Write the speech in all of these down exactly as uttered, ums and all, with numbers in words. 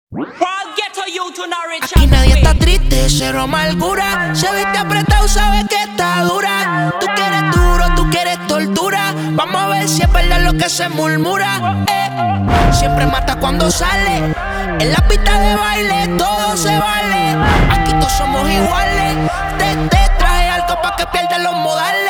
Aquí nadie está triste, cero amargura. Se viste apretado, sabe que está dura. Tú quieres duro, tú quieres tortura. Vamos a ver si es verdad lo que se murmura. eh. Siempre mata cuando sale. En la pista de baile todo se vale. Aquí todos somos iguales. Te, te traje algo pa' que pierdas los modales.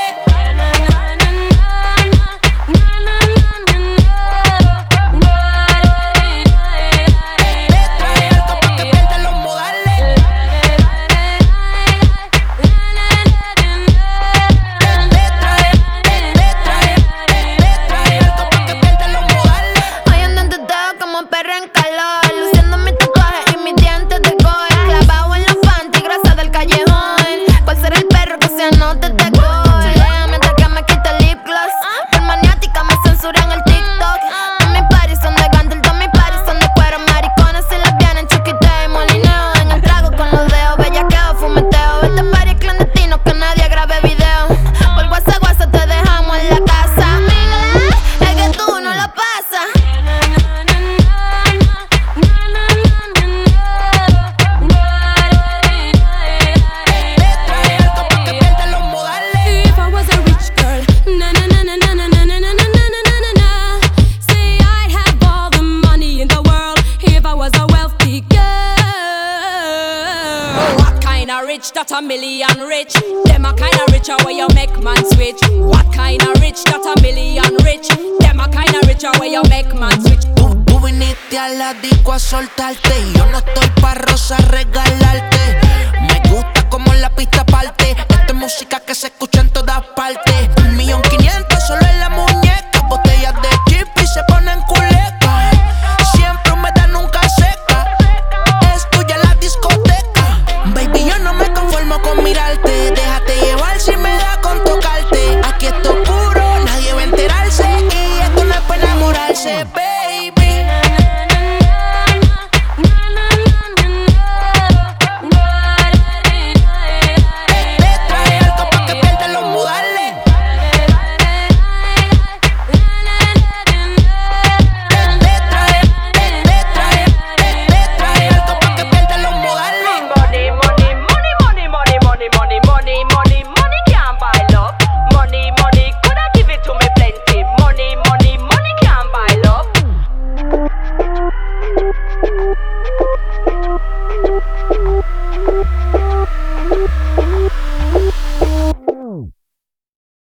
That a million rich. Them a kinda richer where you make man switch. What kinda rich that a million rich? Them a kinda richer where you make man switch. Tú, tú viniste a la disco a soltarte y yo no estoy pa' rosa regalarte. Me gusta como la pista parte. Esta es música que se escucha en todas partes. Un millón quinientos solo en la muñeca. Botellas de chip y se ponen culeca. Siempre humedad nunca seca. Es tuya la discoteca. Baby, yo no me conformo con mirarte. Déjate llevar si me da con tocarte. Aquí esto es puro, nadie va a enterarse. Y esto no es para enamorarse, baby.